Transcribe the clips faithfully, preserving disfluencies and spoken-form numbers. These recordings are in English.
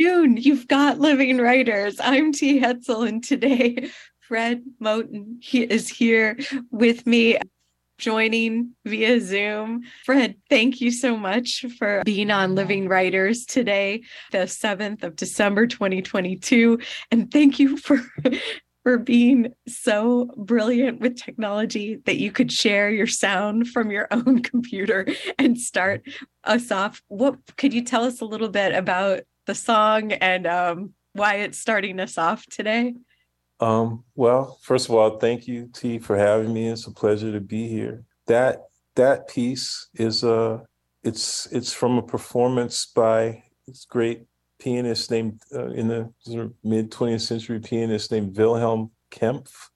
afternoon. You've got Living Writers. I'm T. Hetzel, and today Fred Moten he is here with me, joining via Zoom. Fred, thank you so much for being on Living Writers today, the seventh of December, twenty twenty-two. And thank you for for being so brilliant with technology that you could share your sound from your own computer and start us off. What could you tell us a little bit about the song and um, why it's starting us off today? Um, well, first of all, thank you, T, for having me. It's a pleasure to be here. That that piece is a it's it's from a performance by this great pianist named uh, in the sort of mid twentieth century pianist named Wilhelm Kempff,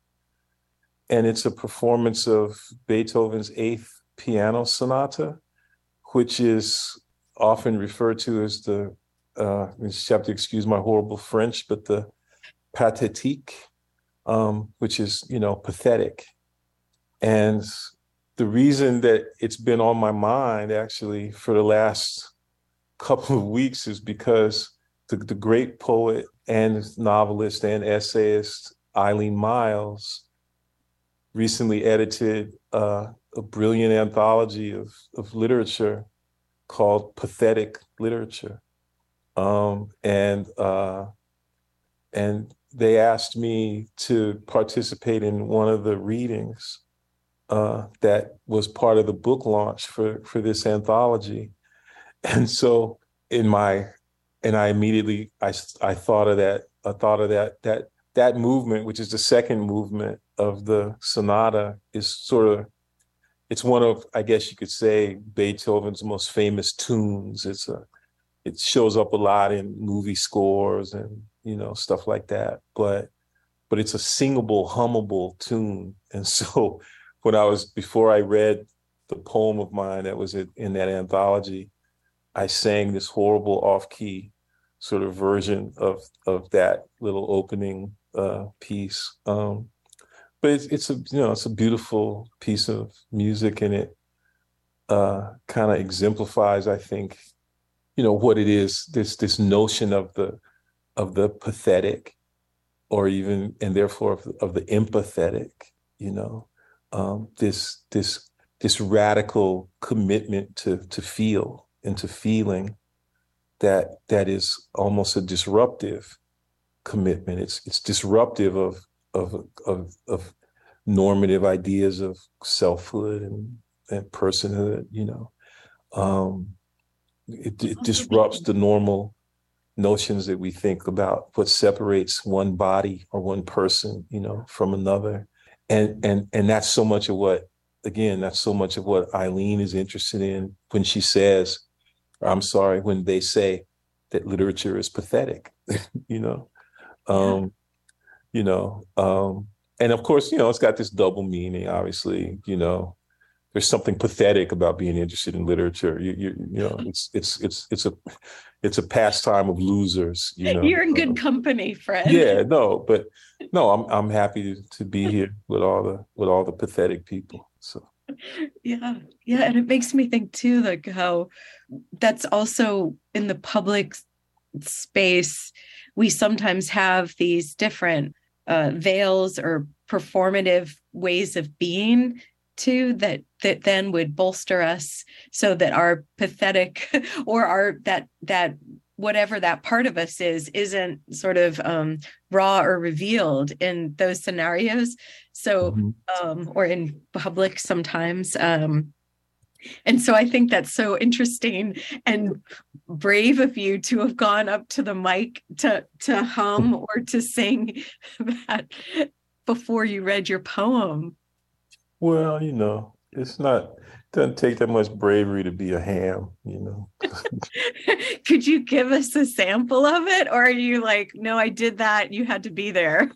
and it's a performance of Beethoven's Eighth Piano Sonata, which is often referred to as the uh, you have to excuse my horrible French, but the pathétique, um, which is, you know, pathetic. And the reason that it's been on my mind actually for the last couple of weeks is because the, the great poet and novelist and essayist Eileen Myles recently edited uh, a brilliant anthology of, of literature called Pathetic Literature. Um, and uh, and they asked me to participate in one of the readings uh, that was part of the book launch for, for this anthology. And so in my, and I immediately, I, I thought of that, I thought of that, that, that movement, which is the second movement of the sonata, is sort of, it's one of, I guess you could say, Beethoven's most famous tunes. It's a, it shows up a lot in movie scores and, you know, stuff like that. But, but it's a singable, hummable tune. And so when I was, before I read the poem of mine that was in that anthology, I sang this horrible off-key sort of version of, of that little opening uh, piece. Um, but it's, it's a, you know, it's a beautiful piece of music, and it uh, kind of exemplifies, I think, you know, what it is, this, this notion of the, of the pathetic, or even, and therefore of, of the empathetic, you know, um, this, this, this radical commitment to, to feel and to feeling that, that is almost a disruptive commitment. It's, it's disruptive of, of, of, of normative ideas of selfhood and, and personhood, you know. Um, it, it disrupts the normal notions that we think about what separates one body or one person, you know, from another. And and and that's so much of what, again, that's so much of what Eileen is interested in when she says, or I'm sorry, when they say that literature is pathetic, you know, um, you know, um, and of course, you know, it's got this double meaning, obviously, you know. There's something pathetic about being interested in literature. You, you, you know, it's it's it's it's a it's a pastime of losers. You know, You're in good um, company, Fred. Yeah, no, but no, I'm I'm happy to, to be here with all the with all the pathetic people. So Yeah, yeah, and it makes me think too, like how that's also in the public space. We sometimes have these different uh, veils or performative ways of being too, that that then would bolster us so that our pathetic or our that that whatever that part of us is isn't sort of um, raw or revealed in those scenarios. So mhm. um, or in public sometimes. Um, and so I think that's so interesting and brave of you to have gone up to the mic to to hum or to sing that before you read your poem. Well, you know, it's not, it doesn't take that much bravery to be a ham, you know. Could you give us a sample of it? Or are you like, no, I did that, you had to be there?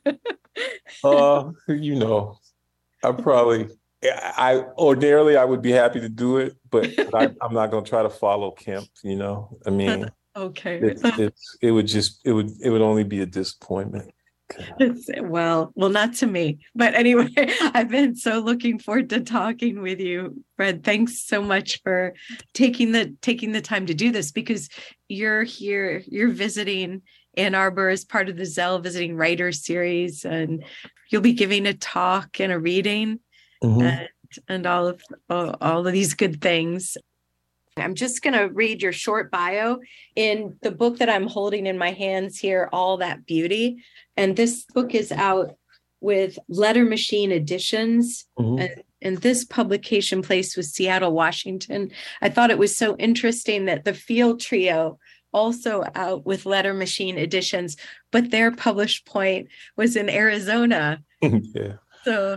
Uh, you know, I probably, I ordinarily I would be happy to do it, but I, I'm not going to try to follow Kemp. You know, I mean, Okay. it's it's it would just it would it would only be a disappointment. It's, well, well, not to me, but anyway, I've been so looking forward to talking with you, Fred. Thanks so much for taking the taking the time to do this, because you're here, you're visiting Ann Arbor as part of the Zell Visiting Writers series, and you'll be giving a talk and a reading, Mm-hmm. and and all of all, all of these good things. I'm just going to read your short bio in the book that I'm holding in my hands here, All That Beauty. And this book is out with Letter Machine Editions. Mm-hmm. And, and this publication place was Seattle, Washington. I thought it was so interesting that the Field Trio also out with Letter Machine Editions, but their published point was in Arizona. Yeah. So,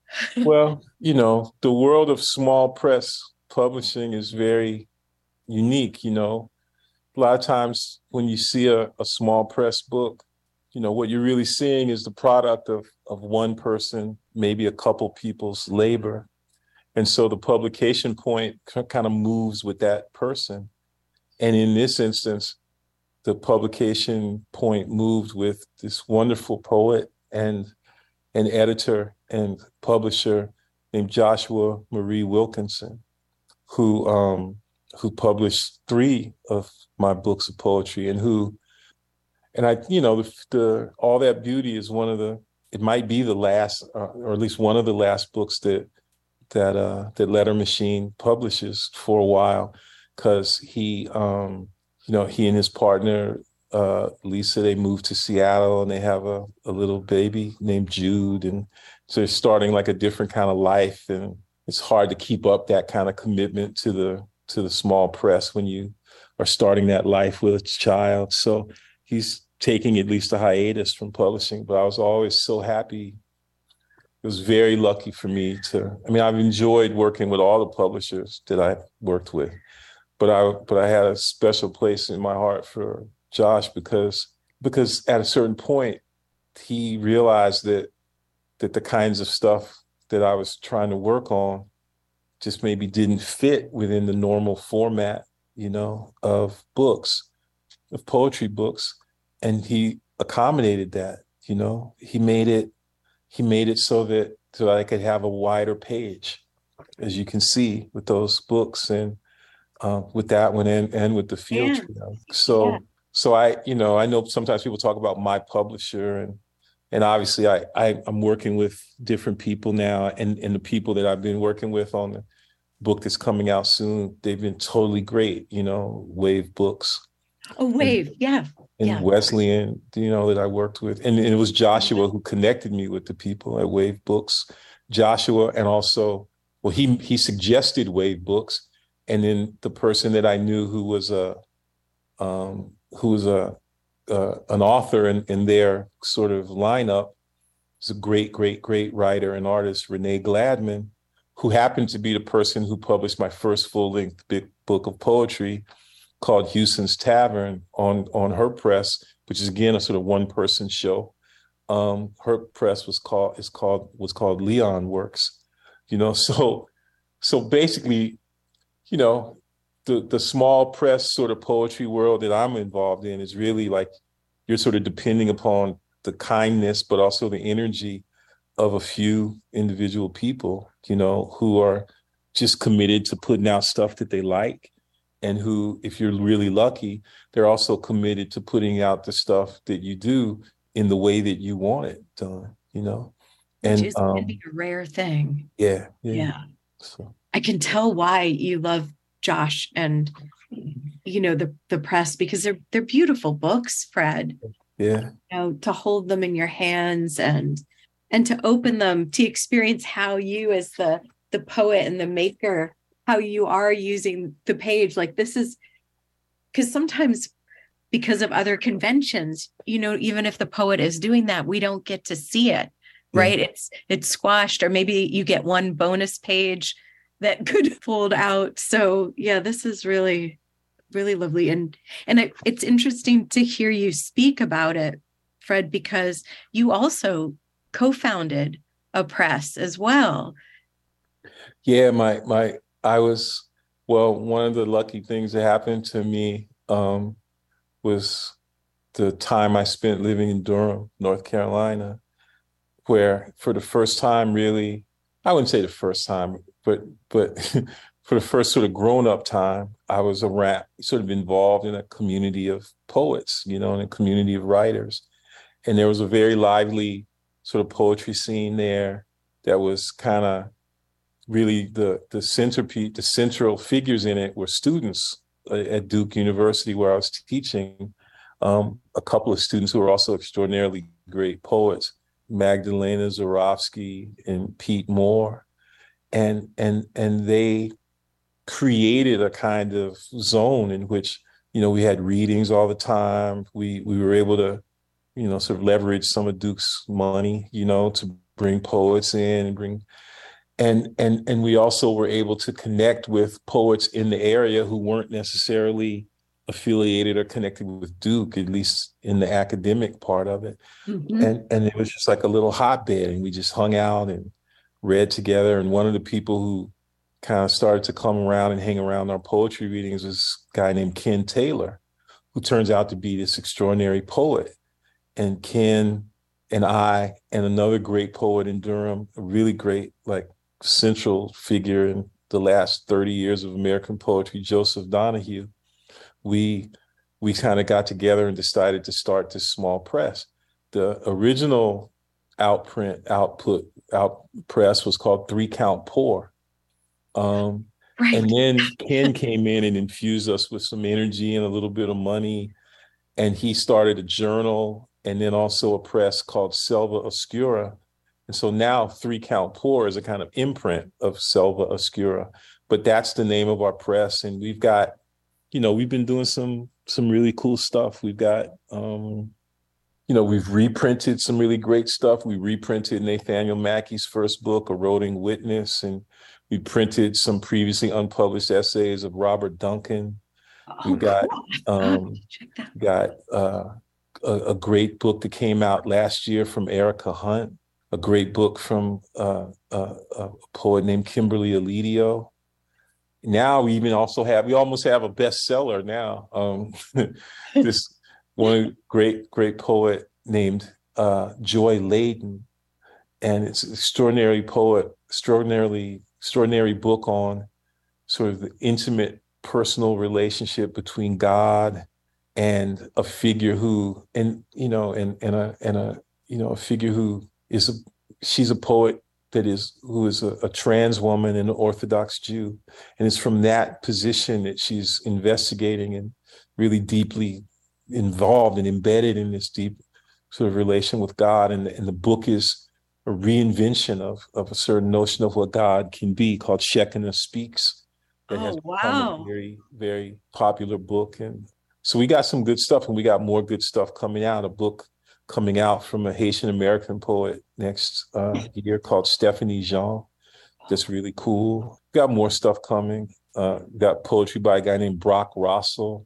well, you know, the world of small press publishing is very unique. You know, a lot of times when you see a, a small press book, you know, what you're really seeing is the product of, of one person, maybe a couple people's labor. And so the publication point kind of moves with that person. And in this instance, the publication point moved with this wonderful poet and an editor and publisher named Joshua Marie Wilkinson, who um, who published three of my books of poetry, and who, and I, you know, the, the All That Beauty is one of the, it might be the last, uh, or at least one of the last books that that uh, that Letter Machine publishes for a while, because he, um, you know, he and his partner uh, Lisa, they moved to Seattle and they have a, a little baby named Jude, and so they're starting like a different kind of life, and it's hard to keep up that kind of commitment to the to the small press when you are starting that life with a child. So he's taking at least a hiatus from publishing, but I was always so happy. It was very lucky for me to, I mean, I've enjoyed working with all the publishers that I've worked with, but I but I had a special place in my heart for Josh because because at a certain point, he realized that that the kinds of stuff that I was trying to work on just maybe didn't fit within the normal format, you know, of books, of poetry books. And he accommodated that, you know, he made it, he made it so that, so that I could have a wider page, as you can see with those books and uh, with that one and, and with the Field yeah. Trio. So, yeah. so I, you know, I know sometimes people talk about my publisher, and And obviously, I, I, I'm working with different people now, and, and the people that I've been working with on the book that's coming out soon, they've been totally great, you know, Wave Books. Oh, Wave, and, yeah. And yeah. Wesleyan, you know, that I worked with. And, and it was Joshua who connected me with the people at Wave Books. Joshua, and also, well, he he suggested Wave Books. And then the person that I knew who was a, um, who was a, Uh, an author in, in their sort of lineup is a great, great, great writer and artist, Renee Gladman, who happened to be the person who published my first full-length big book of poetry called Houston's Tavern on, on her press, which is again a sort of one-person show. Um, her press was called is called was called Leon Works, you know. So, so basically, you know. The the small press sort of poetry world that I'm involved in is really like you're sort of depending upon the kindness, but also the energy of a few individual people, you know, who are just committed to putting out stuff that they like, and who, if you're really lucky, they're also committed to putting out the stuff that you do in the way that you want it done, you know. Which and is um, a rare thing. Yeah, yeah. Yeah. So I can tell why you love Josh and, you know, the the press, because they're they're beautiful books, Fred. Yeah. You know, to hold them in your hands and and to open them, to experience how you as the the poet and the maker, how you are using the page. Like this is, because sometimes because of other conventions, you know, even if the poet is doing that, we don't get to see it, right? Yeah. It's it's squashed, or maybe you get one bonus page that could fold out. So yeah, this is really, really lovely. And and it, it's interesting to hear you speak about it, Fred, because you also co-founded a press as well. Yeah, my my I was, well, one of the lucky things that happened to me um, was the time I spent living in Durham, North Carolina, where for the first time, really, I wouldn't say the first time, but but for the first sort of grown-up time, I was around, sort of involved in a community of poets, you know, in a community of writers. And there was a very lively sort of poetry scene there that was kind of really the the centerpiece, the central figures in it were students at Duke University where I was teaching. Um, a couple of students who were also extraordinarily great poets, Magdalena Zurovsky and Pete Moore. And and and they created a kind of zone in which, you know, we had readings all the time. We we were able to, you know, sort of leverage some of Duke's money, you know, to bring poets in and bring, and and and we also were able to connect with poets in the area who weren't necessarily affiliated or connected with Duke, at least in the academic part of it. Mm-hmm. And and it was just like a little hotbed, and we just hung out and read together. And one of the people who kind of started to come around and hang around our poetry readings was a guy named Ken Taylor, who turns out to be this extraordinary poet. And Ken and I and another great poet in Durham, a really great, like, central figure in the last thirty years of American poetry, Joseph Donahue, we we kind of got together and decided to start this small press. The original outprint, output, out press was called Three Count Poor. Um, right. And then Ken came in and infused us with some energy and a little bit of money. And he started a journal and then also a press called Selva Oscura. And so now Three Count Poor is a kind of imprint of Selva Oscura, but that's the name of our press. And we've got, you know, we've been doing some some really cool stuff. We've got, um, you know, we've reprinted some really great stuff. We reprinted Nathaniel Mackey's first book, A Roving Witness, and we printed some previously unpublished essays of Robert Duncan. Oh, we got um, got uh, a, a great book that came out last year from Erica Hunt, a great book from uh, uh, a poet named Kimberly Alidio. Now we even also have, we almost have a bestseller now. Um, this one great, great poet named uh, Joy Layden, and it's an extraordinary poet, extraordinarily, extraordinary book on sort of the intimate personal relationship between God and a figure who, and, you know, and, and a, and a, you know, a figure who is a, she's a poet that is, who is a, a trans woman and an Orthodox Jew. And it's from that position that she's investigating and really deeply involved and embedded in this deep sort of relation with God. And, and the book is a reinvention of, of a certain notion of what God can be, called Shekinah Speaks. That oh, has become wow. a very, very popular book. And so we got some good stuff, and we got more good stuff coming out. A book coming out from a Haitian American poet next uh, year called Stephanie Jean. That's really cool. Got more stuff coming. Uh, got poetry by a guy named Brock Russell.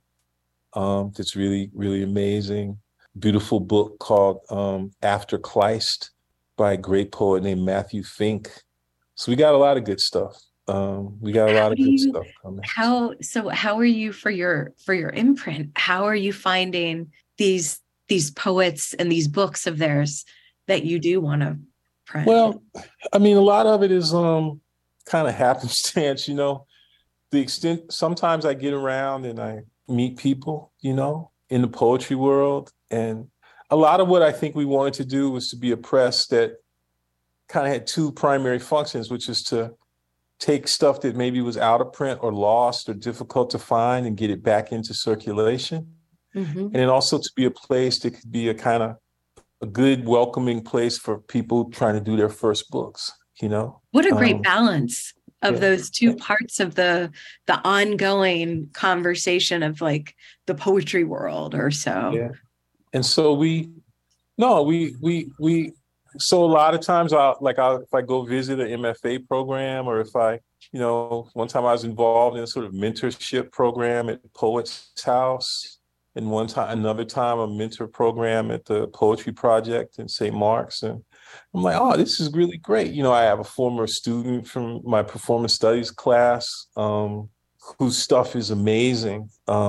Um, that's really, really amazing. Beautiful book called um, After Kleist by a great poet named Matthew Fink. So we got a lot of good stuff. Um, we got a lot how of good you, stuff coming. How so? How are you for your for your imprint? How are you finding these these poets and these books of theirs that you do want to print? Well, I mean, a lot of it is um, kind of happenstance, you know. The extent, sometimes I get around and I meet people, you know, in the poetry world. And a lot of what I think we wanted to do was to be a press that kind of had two primary functions, which is to take stuff that maybe was out of print or lost or difficult to find and get it back into circulation. Mm-hmm. And then also to be a place that could be a kind of a good, welcoming place for people trying to do their first books, you know? What a great um, balance of yeah. those two parts of the the ongoing conversation of like the poetry world or so. Yeah. And so we, no, we, we, we, so a lot of times I like, I if I go visit an M F A program, or if I, you know, one time I was involved in a sort of mentorship program at Poets House. And one time, another time, a mentor program at the Poetry Project in Saint Mark's. And I'm like, oh, this is really great. You know, I have a former student from my performance studies class um, whose stuff is amazing. Um,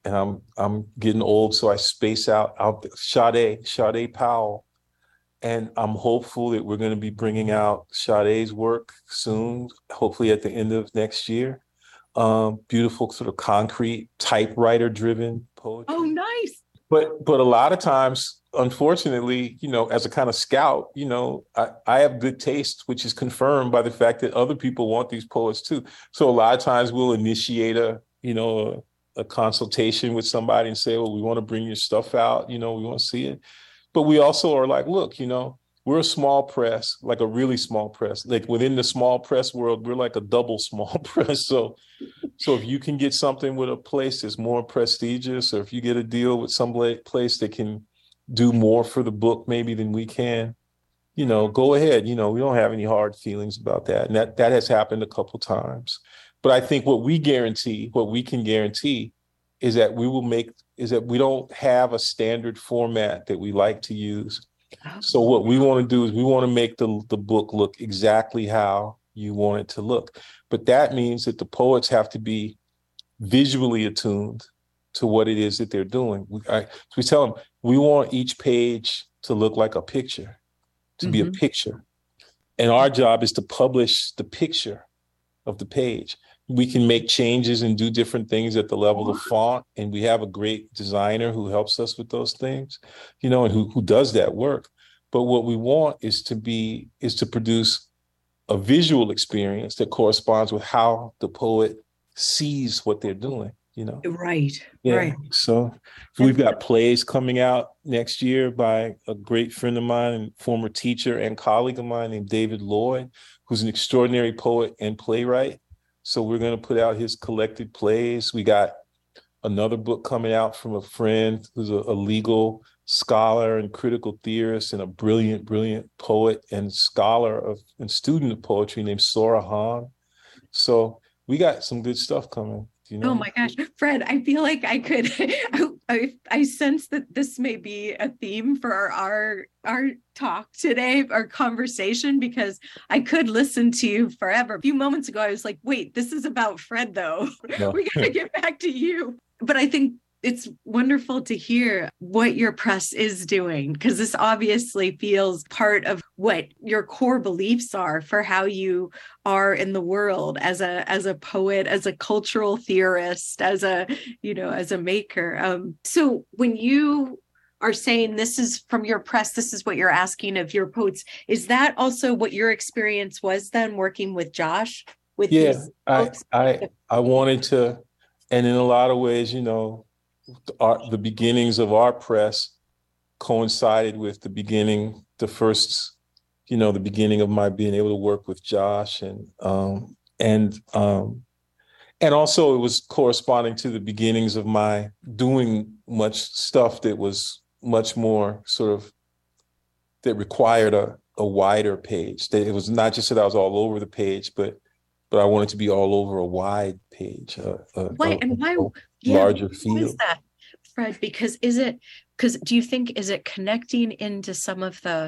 and I'm I'm getting old, so I space out. Out Sade, Sade Powell, and I'm hopeful that we're going to be bringing out Sade's work soon, hopefully at the end of next year. Um, beautiful sort of concrete typewriter-driven poetry. Oh, nice. But but a lot of times, unfortunately, you know, as a kind of scout, you know, I, I have good taste, which is confirmed by the fact that other people want these poets too. So a lot of times we'll initiate a, you know, a, a consultation with somebody and say, well, we want to bring your stuff out, you know, we want to see it. But we also are like, look, you know, we're a small press, like a really small press. Like within the small press world, we're like a double small press. So so if you can get something with a place that's more prestigious, or if you get a deal with some place that can do more for the book maybe than we can, you know, go ahead. You know, we don't have any hard feelings about that. And that, that has happened a couple times. But I think what we guarantee, what we can guarantee is that we will make, is that we don't have a standard format that we like to use. So what we want to do is we want to make the, the book look exactly how you want it to look. But that means that the poets have to be visually attuned to what it is that they're doing. We, I, so we tell them, we want each page to look like a picture, to mm-hmm. be a picture. And our job is to publish the picture of the page. We can make changes and do different things at the level of font. And we have a great designer who helps us with those things, you know, and who, who does that work. But what we want is to be, is to produce a visual experience that corresponds with how the poet sees what they're doing, you know? Right, yeah. right. So, so we've got plays coming out next year by a great friend of mine and former teacher and colleague of mine named David Lloyd, who's an extraordinary poet and playwright. So we're going to put out his collected plays. We got another book coming out from a friend who's a, a legal scholar and critical theorist and a brilliant, brilliant poet and scholar of and student of poetry named Sora Hahn. So we got some good stuff coming. You know? Oh my gosh, Fred, I feel like I could, I, I, I sense that this may be a theme for our, our, our talk today, our conversation, because I could listen to you forever. A few moments ago, I was like, wait, this is about Fred though. No. We got to get back to you. But I think it's wonderful to hear what your press is doing, because this obviously feels part of what your core beliefs are for how you are in the world as a as a poet, as a cultural theorist, as a, you know, as a maker. Um, so when you are saying this is from your press, this is what you're asking of your poets, is that also what your experience was then working with Josh? With yeah, I, I I wanted to, and in a lot of ways, you know, Our, the beginnings of our press coincided with the beginning, the first, you know, the beginning of my being able to work with Josh, and um, and um, and also it was corresponding to the beginnings of my doing much stuff that was much more sort of that required a, a wider page. That it was not just that I was all over the page, but but I wanted to be all over a wide page. A, a, why a, and why a yeah, larger why field. Is that, Fred? Because is it because do you think is it connecting into some of the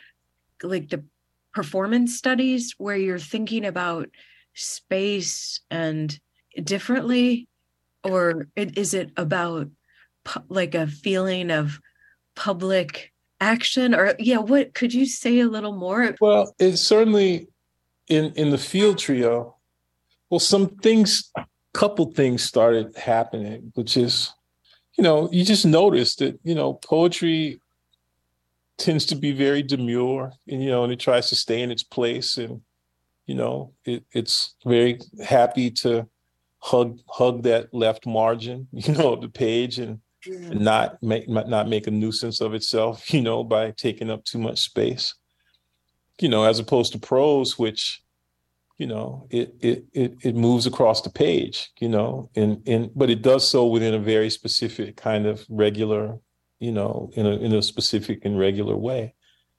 like the performance studies where you're thinking about space and differently, or is it about pu- like a feeling of public action? Or yeah, what could you say a little more? Well, it's certainly in in the field trio. Well, some things, a couple things started happening, which is, you know, you just notice that, you know, poetry tends to be very demure, and, you know, and it tries to stay in its place. And, you know, it, it's very happy to hug hug that left margin, you know, of the page, and, yeah. and not make not make a nuisance of itself, you know, by taking up too much space, you know, as opposed to prose, which, you know, it it it it moves across the page, you know, and and but it does so within a very specific kind of regular, you know, in a in a specific and regular way.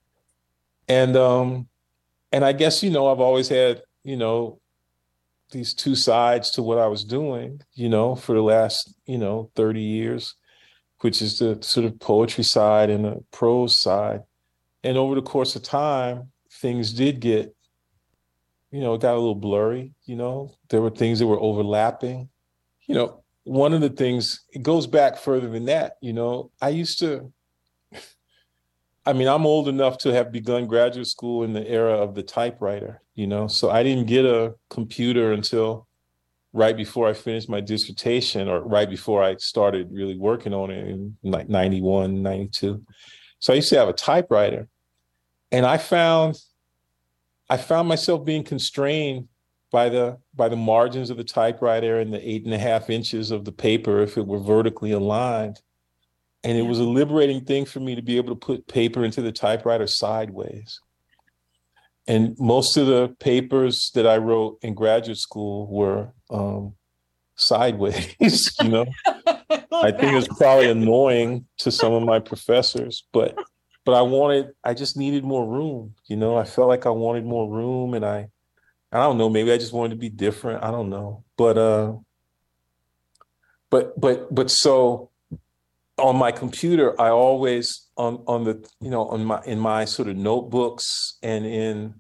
And um, and I guess, you know, I've always had, you know, these two sides to what I was doing, you know, for the last, you know, thirty years, which is the sort of poetry side and the prose side. And over the course of time, things did get, you know, it got a little blurry, you know, there were things that were overlapping, you know, one of the things, it goes back further than that. You know, I used to, I mean, I'm old enough to have begun graduate school in the era of the typewriter, you know, so I didn't get a computer until right before I finished my dissertation, or right before I started really working on it in like ninety-one, ninety-two. So I used to have a typewriter, and I found I found myself being constrained by the by the margins of the typewriter and the eight and a half inches of the paper if it were vertically aligned. And it was a liberating thing for me to be able to put paper into the typewriter sideways. And most of the papers that I wrote in graduate school were um, sideways, you know. I think it's probably annoying to some of my professors, but but I wanted, I just needed more room, you know. I felt like I wanted more room, and I, I don't know, maybe I just wanted to be different. I don't know, but uh, but but but so on my computer, I always on on the you know on my in my sort of notebooks and in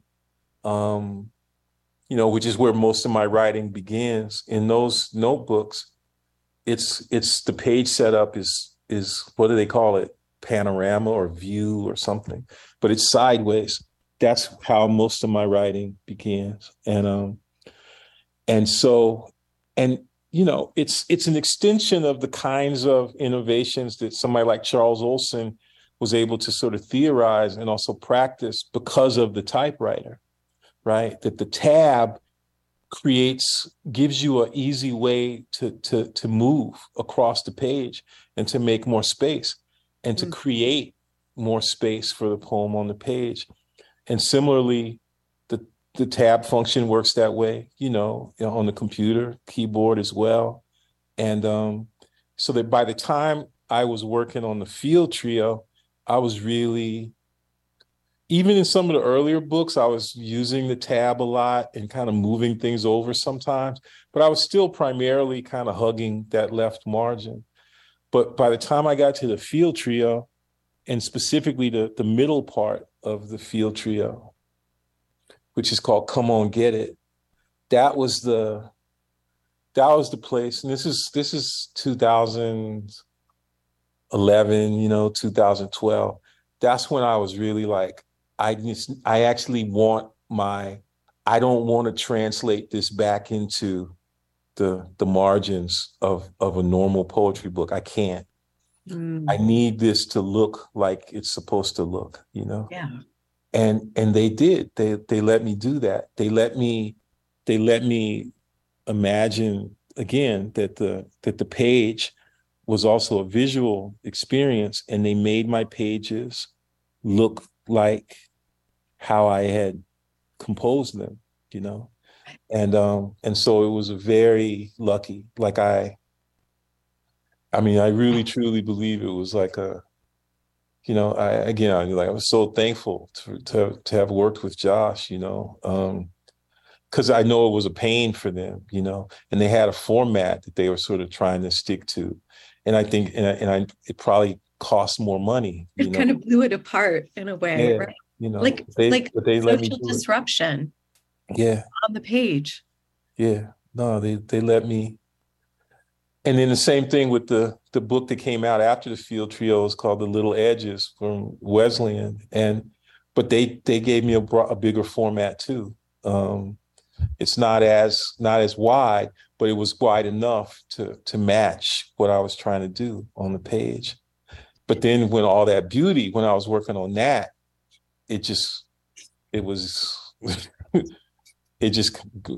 um, you know, which is where most of my writing begins. In those notebooks, it's it's the page setup is is what do they call it? Panorama or view or something, but it's sideways. That's how most of my writing begins. And um and so and you know, it's it's an extension of the kinds of innovations that somebody like Charles Olson was able to sort of theorize and also practice because of the typewriter, right? That the tab creates, gives you an easy way to to to move across the page and to make more space and to create more space for the poem on the page. And similarly, the the tab function works that way, you know, on the computer keyboard as well. And um, so that by the time I was working on the Field Trio, I was really, even in some of the earlier books, I was using the tab a lot and kind of moving things over sometimes, but I was still primarily kind of hugging that left margin. But by the time I got to the Field Trio, and specifically the, the middle part of the Field Trio, which is called Come On Get It, that was the that was the place. And this is this is two thousand eleven, you know, two thousand twelve. That's when I was really like, I just, I actually want my, I don't want to translate this back into the the margins of of a normal poetry book. I can't. Mm. I need this to look like it's supposed to look, you know? Yeah. And and they did. They they let me do that. They let me they let me imagine again that the that the page was also a visual experience, and they made my pages look like how I had composed them, you know? And um, and so it was a very lucky, like I, I mean, I really truly believe it was like a, you know, I again, I like I was so thankful to to to have worked with Josh, you know, um, because I know it was a pain for them, you know, and they had a format that they were sort of trying to stick to, and I think, and I, and I it probably cost more money. It you kind know? of blew it apart in a way, yeah, right? You know, like they, like they let me social do disruption. It. Yeah, on the page. Yeah, no, they they let me. And then the same thing with the the book that came out after the Field Trio is called The Little Edges from Wesleyan, and but they they gave me a, a bigger format too. Um, it's not as not as wide, but it was wide enough to to match what I was trying to do on the page. But then when all that beauty, when I was working on that, it just it was. It just,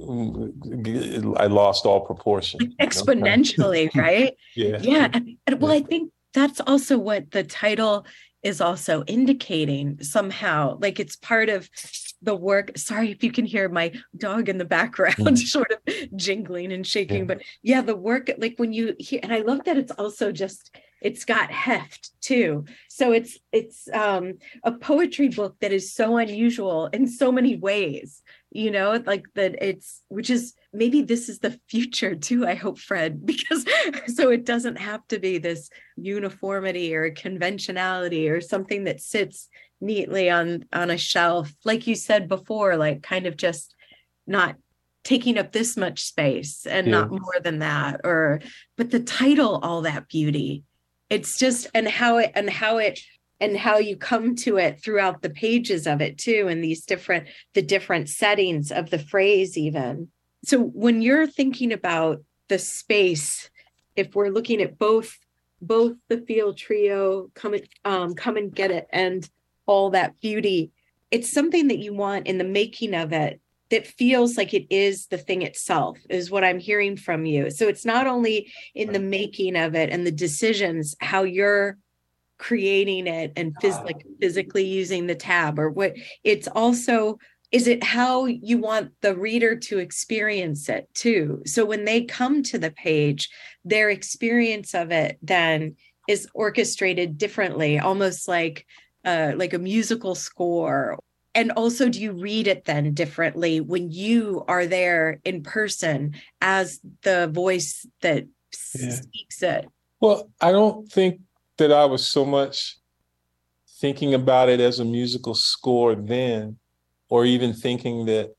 I lost all proportion. Exponentially, right? Yeah. Yeah. And, and well, I think that's also what the title is also indicating somehow. Like it's part of the work. Sorry if you can hear my dog in the background mm. sort of jingling and shaking. Yeah. But yeah, the work, like when you hear, and I love that it's also just, it's got heft too. So it's it's um, a poetry book that is so unusual in so many ways. You know, like that it's, which is, maybe this is the future too, I hope, Fred, because so it doesn't have to be this uniformity or conventionality or something that sits neatly on, on a shelf. Like you said before, like kind of just not taking up this much space and Yeah. not more than that, or but the title, All That Beauty, it's just, and how it and how it and how you come to it throughout the pages of it too, and these different the different settings of the phrase even. So when you're thinking about the space, if we're looking at both both the Feel Trio, come and um come and get it, and All That Beauty, it's something that you want in the making of it that feels like it is the thing itself, is what I'm hearing from you. So it's not only in the making of it and the decisions, how you're creating it and phys- like physically using the tab or what, it's also, is it how you want the reader to experience it too? So when they come to the page, their experience of it then is orchestrated differently, almost like uh, like a musical score. And also, do you read it then differently when you are there in person as the voice that Yeah. speaks it? Well, I don't think that I was so much thinking about it as a musical score then, or even thinking that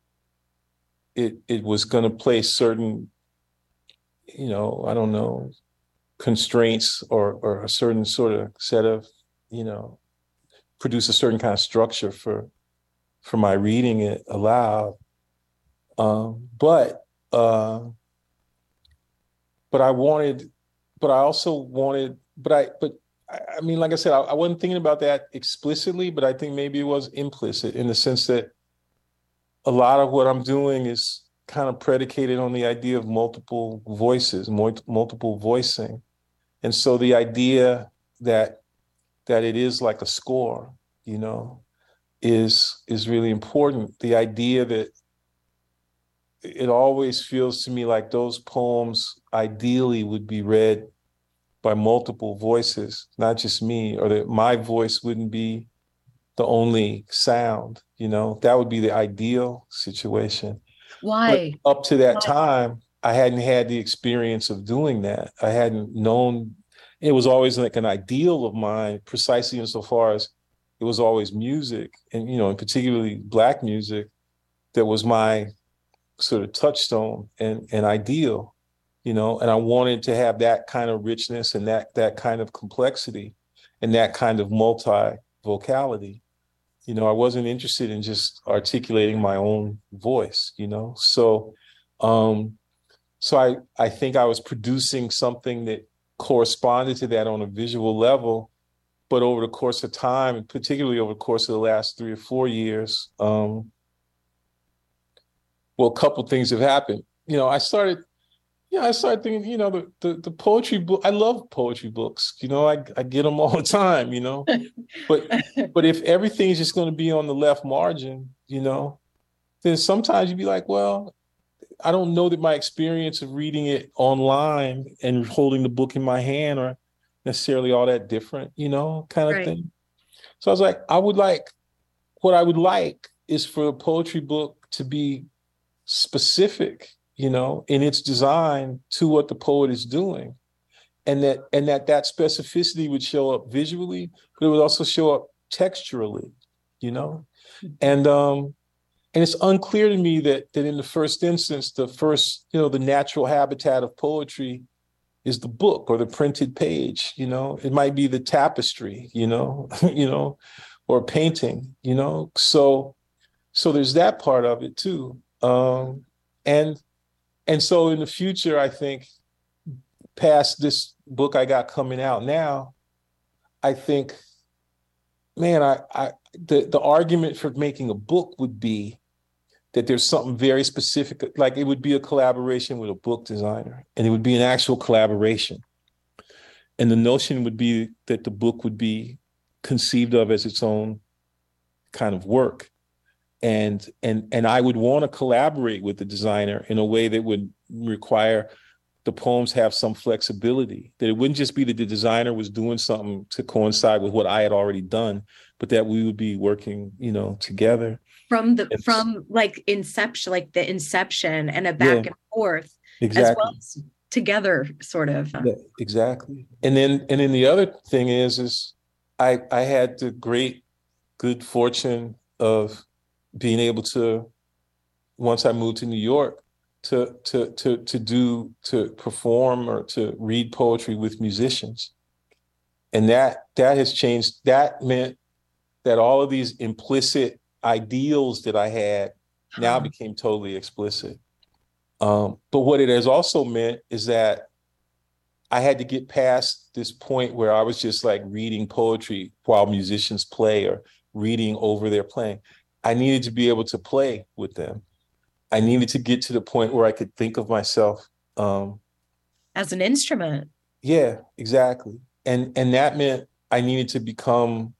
it it was going to play certain, you know, I don't know, constraints or or a certain sort of set of, you know, produce a certain kind of structure for for my reading it aloud. Um, but uh, but I wanted, but I also wanted, but I but I, I mean, like I said, I, I wasn't thinking about that explicitly, but I think maybe it was implicit in the sense that a lot of what I'm doing is kind of predicated on the idea of multiple voices, multiple voicing. And so the idea that that it is like a score, you know, is is really important. The idea that it always feels to me like those poems ideally would be read by multiple voices, not just me, or that my voice wouldn't be the only sound, you know, that would be the ideal situation. Why? But up to that time, I hadn't had the experience of doing that. I hadn't known, it was always like an ideal of mine, precisely insofar as it was always music, and, you know, and particularly Black music, that was my sort of touchstone and, and ideal, you know, and I wanted to have that kind of richness and that that kind of complexity and that kind of multi-vocality. You know, I wasn't interested in just articulating my own voice, you know. So um, so I, I think I was producing something that corresponded to that on a visual level. But over the course of time, and particularly over the course of the last three or four years, um, well, a couple things have happened. You know, I started, yeah, I started thinking, you know, the, the, the poetry book, I love poetry books, you know, I, I get them all the time, you know, but, but if everything is just going to be on the left margin, you know, then sometimes you'd be like, well, I don't know that my experience of reading it online and holding the book in my hand are necessarily all that different, you know, kind of Right. thing. So I was like, I would like, what I would like is for a poetry book to be specific, you know, in its design to what the poet is doing. And that and that that specificity would show up visually, but it would also show up texturally, you know? And um, and it's unclear to me that that in the first instance, the first, you know, the natural habitat of poetry is the book or the printed page, you know. It might be the tapestry, you know, you know, or painting, you know. So so there's that part of it too. Um, and and so in the future, I think, past this book I got coming out now, I think, man, I, I the, the argument for making a book would be that there's something very specific, like it would be a collaboration with a book designer, and it would be an actual collaboration. And the notion would be that the book would be conceived of as its own kind of work. And and and I would want to collaborate with the designer in a way that would require the poems have some flexibility, that it wouldn't just be that the designer was doing something to coincide with what I had already done, but that we would be working, you know, together. From the It's, from like inception, like the inception and a back yeah, and forth, exactly. as well as together, sort of. Yeah, exactly. And then and then the other thing is is I I had the great good fortune of being able to once I moved to New York to to to to do to perform or to read poetry with musicians. And that that has changed. That meant that all of these implicit ideals that I had now Huh. became totally explicit. Um, but what it has also meant is that I had to get past this point where I was just like reading poetry while musicians play or reading over their playing. I needed to be able to play with them. I needed to get to the point where I could think of myself. Um, As an instrument. yeah, exactly. And and that meant I needed to become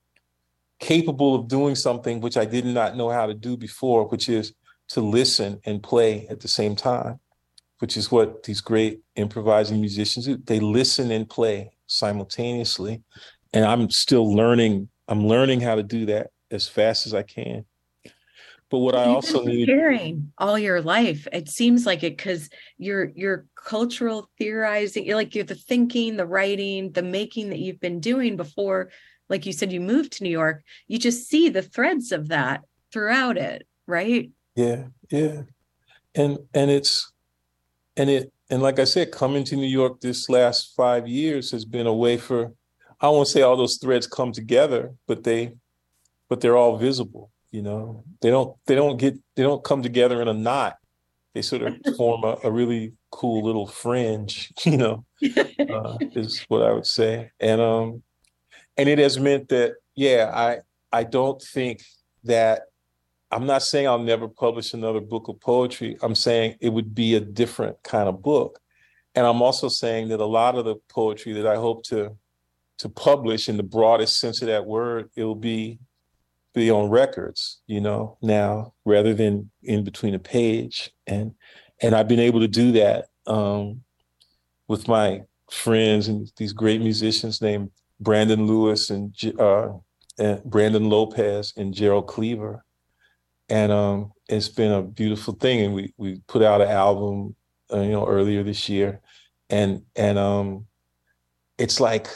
capable of doing something which I did not know how to do before, which is to listen and play at the same time, which is what these great improvising musicians do. They listen and play simultaneously. And I'm still learning, I'm learning how to do that as fast as I can. But what I You've been also need, preparing all your life. It seems like it because your your cultural theorizing, you're like you're the thinking, the writing, the making that you've been doing before, like you said, you moved to New York. You just see the threads of that throughout it, right? yeah, yeah. And and it's and it and like I said, coming to New York this last five years has been a way for, I won't say all those threads come together, but they but they're all visible, you know. They don't they don't get they don't come together in a knot. They sort of form a, a really cool little fringe, you know, uh, is what I would say. And um and it has meant that, yeah, I I don't think that, I'm not saying I'll never publish another book of poetry. I'm saying it would be a different kind of book. And I'm also saying that a lot of the poetry that I hope to to publish in the broadest sense of that word, it'll be be on records, you know, now rather than in between a page. And and I've been able to do that um, with my friends and these great musicians named Brandon Lewis and, uh, and Brandon Lopez and Gerald Cleaver. And um, it's been a beautiful thing. And we we put out an album, uh, you know, earlier this year, and and um, it's like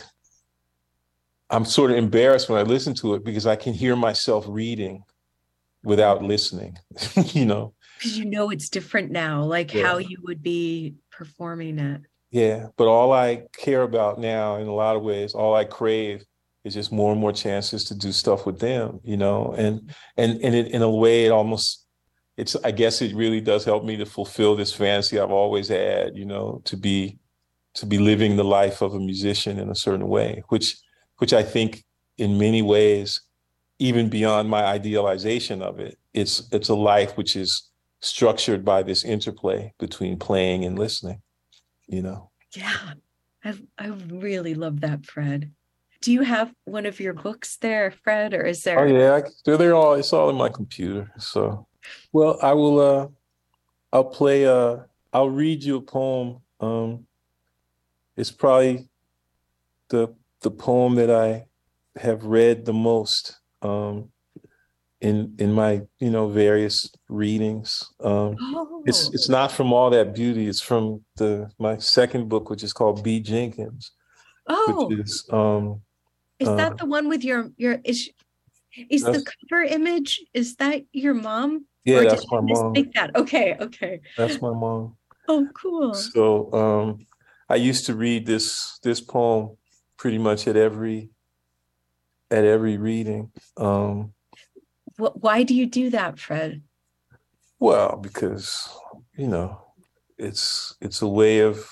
I'm sort of embarrassed when I listen to it because I can hear myself reading without listening, you know. Because you know it's different now, like Yeah. how you would be performing it. Yeah, but all I care about now, in a lot of ways, all I crave is just more and more chances to do stuff with them, you know. And and and it, in a way, it almost, it's, I guess it really does help me to fulfill this fantasy I've always had, you know, to be to be living the life of a musician in a certain way, which which I think in many ways, even beyond my idealization of it, it's it's a life which is structured by this interplay between playing and listening, you know. Yeah, I I really love that, Fred. Do you have one of your books there, Fred, or is Oh there? yeah, I, they're, they're all, it's all in my computer. So, well, I will uh I'll play uh I'll read you a poem. Um it's probably the the poem that I have read the most um in in my, you know, various readings. Um it's Oh, it's not from All That Beauty, it's from the my second book, which is called B. Jenkins, which oh, is um is uh that the one with your your is is the that's cover image? Is that your mom, yeah, or did that's I my mom. mistake that? Okay, okay. That's my mom. Oh, cool. So um, I used to read this this poem pretty much at every at every reading. Um, What? Why do you do that, Fred? well, because you know it's it's a way of,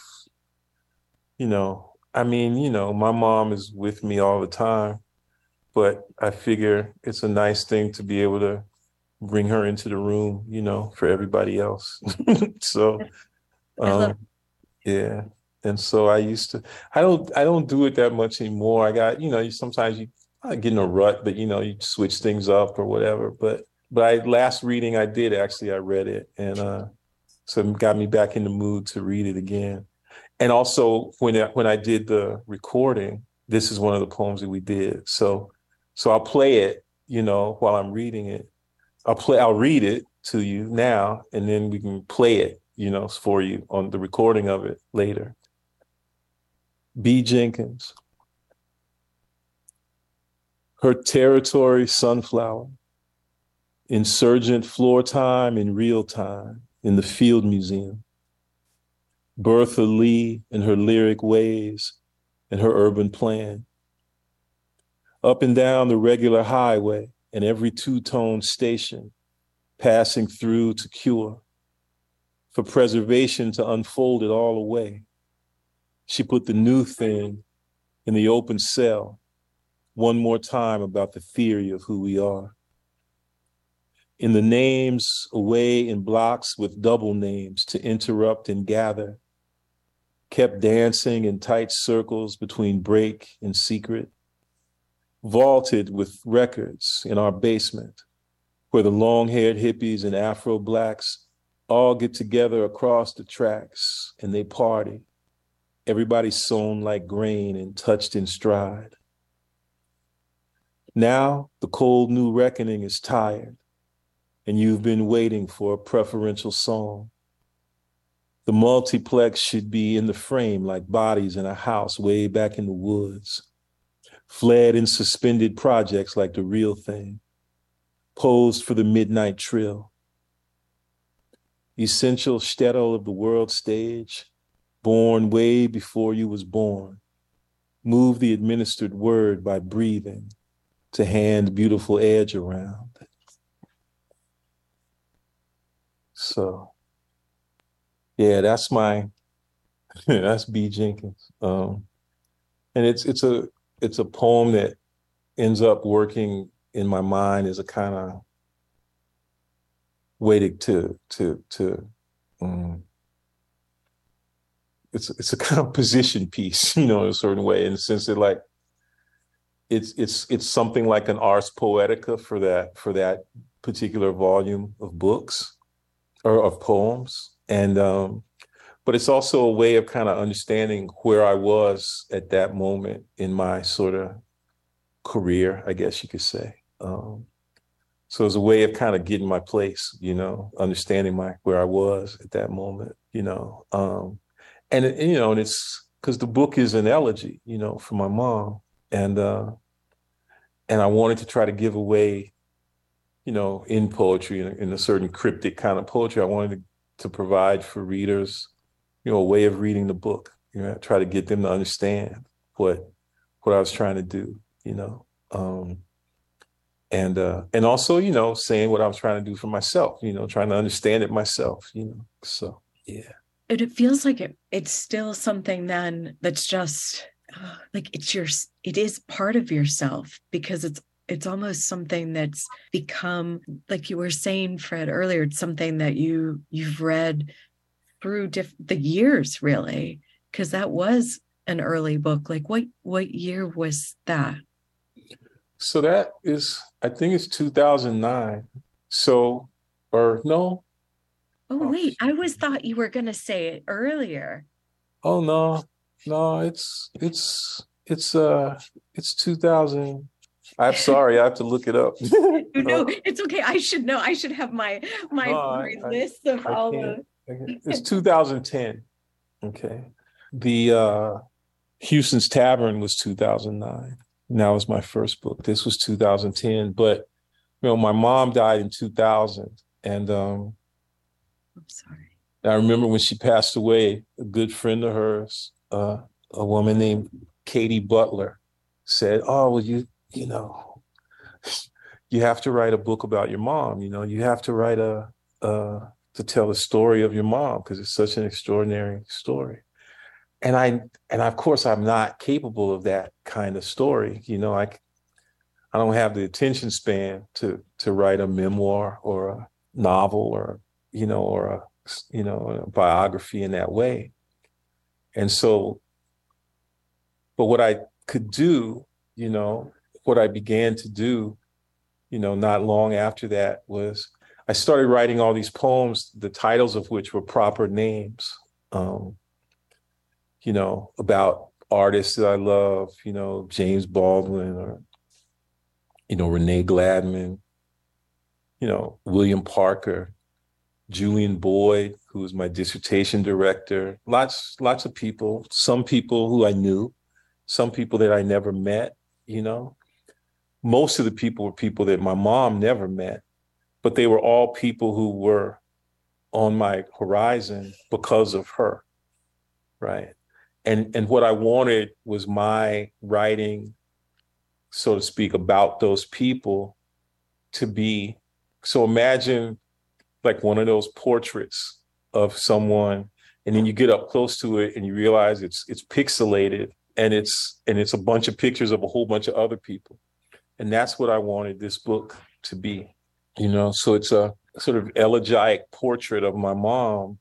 you know, I mean, you know, my mom is with me all the time, but I figure it's a nice thing to be able to bring her into the room, you know, for everybody else. So I love. um, yeah. And so I used to, I don't, I don't do it that much anymore. I got, you know, you sometimes you I get in a rut, but you know, you switch things up or whatever. But, but I, last reading I did, actually, I read it, and uh, so it got me back in the mood to read it again. And also when I, when I did the recording, this is one of the poems that we did. So, so I'll play it, you know, while I'm reading it. I'll play, I'll read it to you now, and then we can play it, you know, for you on the recording of it later. B. Jenkins. Her territory sunflower Insurgent floor time in real time in the Field Museum. Bertha Lee and her lyric ways and her urban plan. Up and down the regular highway and every two-tone station, passing through to cure, for preservation to unfold it all away. She put the new thing in the open cell, one more time about the theory of who we are. In the names away in blocks with double names to interrupt and gather, kept dancing in tight circles between break and secret, vaulted with records in our basement, where the long-haired hippies and Afro-Blacks all get together across the tracks and they party. Everybody sewn like grain and touched in stride. Now the cold new reckoning is tired, and you've been waiting for a preferential song. The multiplex should be in the frame like bodies in a house way back in the woods, fled in suspended projects like the real thing, posed for the midnight trill. Essential shtetl of the world stage, born way before you was born. Move the administered word by breathing to hand beautiful edge around. So, yeah, that's my, that's B. Jenkins. Um, and it's it's a it's a poem that ends up working in my mind as a kind of way to to to, to um, it's it's a kind of position piece, you know, in a certain way, in the sense that like it's it's it's something like an ars poetica for that for that particular volume of books or of poems, and um, but it's also a way of kind of understanding where I was at that moment in my sort of career, I guess you could say. Um, so it's a way of kind of getting my place, you know, understanding my where I was at that moment, you know. Um, and, it, you know, and it's because the book is an elegy, you know, for my mom. And uh, and I wanted to try to give away, you know, in poetry, in a, in a certain cryptic kind of poetry, I wanted to, to provide for readers, you know, a way of reading the book, you know, try to get them to understand what what I was trying to do, you know. Um, and uh, and also, you know, saying what I was trying to do for myself, you know, trying to understand it myself, you know. So, yeah. And it feels like it, it's still something then that's just uh, like it's your, it is part of yourself, because it's it's almost something that's become, like you were saying, Fred, earlier, it's something that you you've read through diff- the years, really, because that was an early book. Like what what year was that? So that is, I think it's two thousand nine. So, or no. Oh, wait, I always thought you were going to say it earlier. Oh, no, no, it's, it's, it's, uh, it's two thousand. I'm sorry, I have to look it up. No, it's okay. I should know. I should have my, my, no, my I, list of I, all I the. It's two thousand ten. Okay. The, uh, Houston's Tavern was two thousand nine. And that was my first book. This was two thousand ten, but you know, my mom died in two thousand, and um, I'm sorry. I remember when she passed away, a good friend of hers, uh, a woman named Katie Butler, said, "Oh, well, you, you know, you have to write a book about your mom. You know, you have to write a, uh, to tell the story of your mom because it's such an extraordinary story." And I, and of course, I'm not capable of that kind of story. You know, I, I don't have the attention span to to write a memoir or a novel or, you know, or a, you know, a biography in that way. And so, but what I could do, you know, what I began to do, you know, not long after that was I started writing all these poems, the titles of which were proper names. Um, you know, about artists that I love, you know, James Baldwin or, you know, Renee Gladman, you know, William Parker, Julian Boyd, who was my dissertation director, lots, lots of people, some people who I knew, some people that I never met, you know. Most of the people were people that my mom never met. but they were all people who were on my horizon because of her, right? And and what I wanted was my writing, so to speak, about those people to be, so imagine like one of those portraits of someone, and then you get up close to it and you realize it's it's pixelated, and it's and it's a bunch of pictures of a whole bunch of other people. And that's what I wanted this book to be, you know? So it's a sort of elegiac portrait of my mom,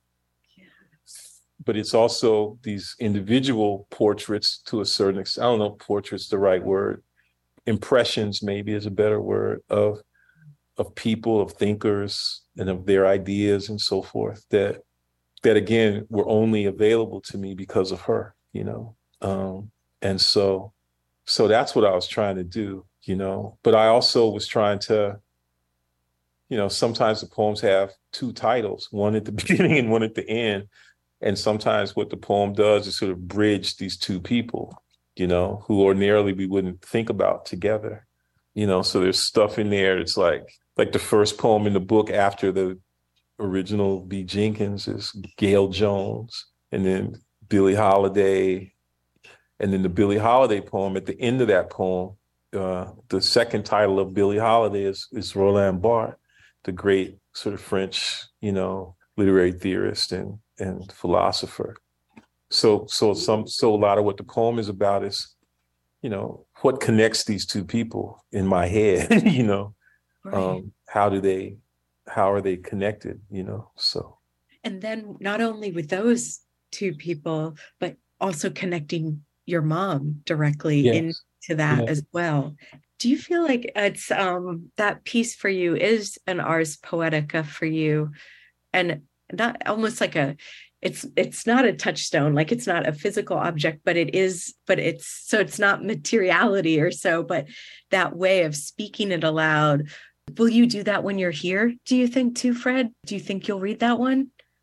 but it's also these individual portraits to a certain extent. I don't know if portrait's the right word. Impressions maybe is a better word of, of people, of thinkers, and of their ideas and so forth that, that again, were only available to me because of her, you know? Um, and so, so that's what I was trying to do, you know? But I also was trying to, you know, sometimes the poems have two titles, one at the beginning and one at the end. And sometimes what the poem does is sort of bridge these two people, you know, who ordinarily we wouldn't think about together, you know. So there's stuff in there. It's like, like the first poem in the book after the original B. Jenkins is Gail Jones, and then Billie Holiday. And then the Billie Holiday poem, at the end of that poem, uh, the second title of Billie Holiday is, is Roland Barthes, the great sort of French, you know, literary theorist and, and philosopher. So, so some, so a lot of what the poem is about is, you know, what connects these two people in my head, you know, Right. um, how do they, how are they connected, you know, so. And then not only with those two people, but also connecting your mom directly Yes. into that Yes. as well. Do you feel like it's um that piece for you is an ars poetica for you, and not almost like a, it's it's not a touchstone, like it's not a physical object, but it is, but it's, so it's not materiality or so, but that way of speaking it aloud. Will you do that when you're here, do you think too, Fred? Do you think you'll read that one?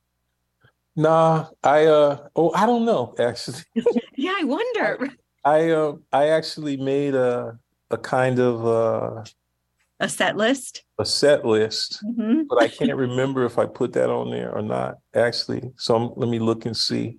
Nah, I uh oh I don't know actually. Yeah, I wonder. I uh I actually made a a kind of uh A set list. a set list, Mm-hmm. but I can't remember if I put that on there or not actually. So I'm, let me look and see.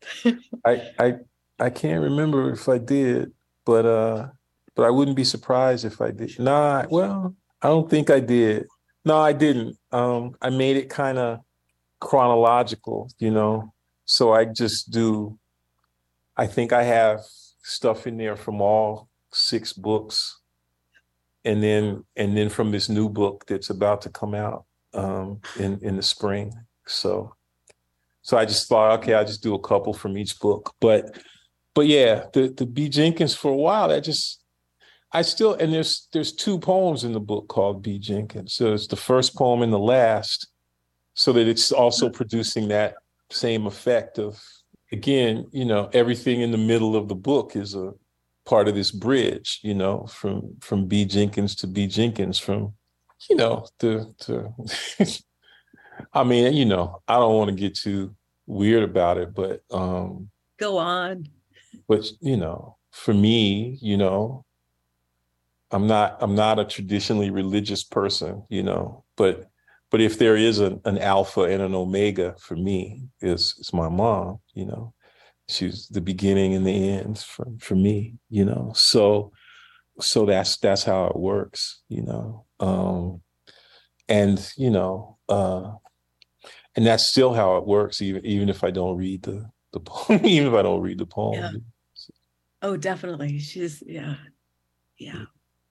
I I I can't remember if I did, but uh but I wouldn't be surprised if I did. Nah, well, I don't think I did. No, I didn't. Um I made it kind of chronological, you know. So I just do, I think I have stuff in there from all six books. And then and then from this new book that's about to come out um in, in the spring. So so I just thought, okay, I'll just do a couple from each book. But but yeah, the the B. Jenkins for a while, that just I still, and there's there's two poems in the book called B. Jenkins. So it's the first poem and the last, so that it's also producing that same effect of, again, you know, everything in the middle of the book is a part of this bridge, you know, from from B. Jenkins to B. Jenkins, from, you know, to, to I mean, you know, I don't want to get too weird about it, but um Go on. but you know, for me, you know, I'm not I'm not a traditionally religious person, you know, but but if there is an, an alpha and an omega for me, is it's my mom, you know. She's the beginning and the end for, for me, you know. So so that's that's how it works, you know. Um and you know, uh and that's still how it works, even even if I don't read the the poem, even if I don't read the poem. Yeah. Oh, definitely. She's, yeah. Yeah.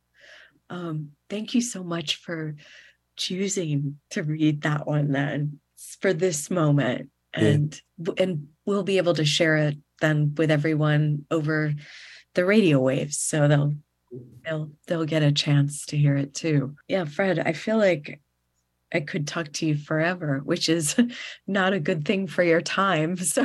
Um, thank you so much for choosing to read that one then for this moment. And yeah. and we'll be able to share it then with everyone over the radio waves. So they'll they'll they'll get a chance to hear it too. Yeah, Fred, I feel like I could talk to you forever, which is not a good thing for your time. So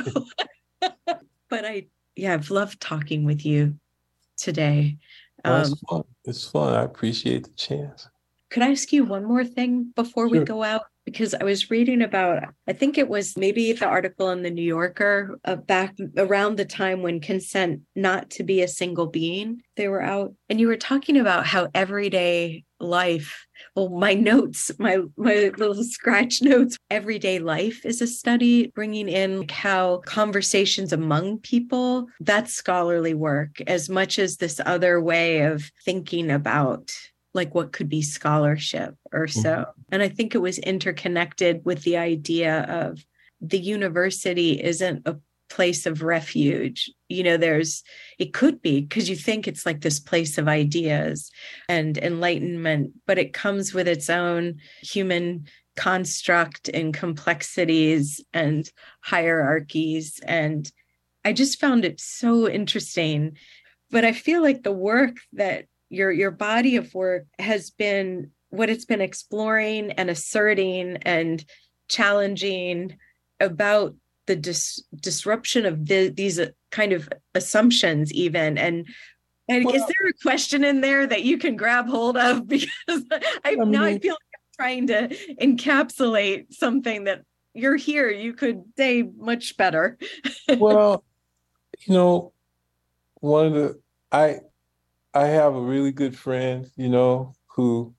but I yeah, I've loved talking with you today. Oh, Um, it's fun. It's fun. I appreciate the chance. Could I ask you one more thing before Sure. we go out? Because I was reading about, I think it was maybe the article in the New Yorker uh, back around the time when consent not to be a single being, they were out. And you were talking about how everyday life. Well, my notes, my my little scratch notes, everyday life is a study, bringing in how conversations among people, that's scholarly work as much as this other way of thinking about like what could be scholarship or so. Mm-hmm. And I think it was interconnected with the idea of the university isn't a place of refuge. You know, there's, it could be because you think it's like this place of ideas and enlightenment, but it comes with its own human construct and complexities and hierarchies. And I just found it so interesting. But I feel like the work that your your body of work has been, what it's been exploring and asserting and challenging about the dis- disruption of the, these kind of assumptions even. And, and well, is there a question in there that you can grab hold of? Because I, I mean, now I feel like I'm trying to encapsulate something that you're here, you could say much better. Well, you know, one of the, I, I have a really good friend, you know, who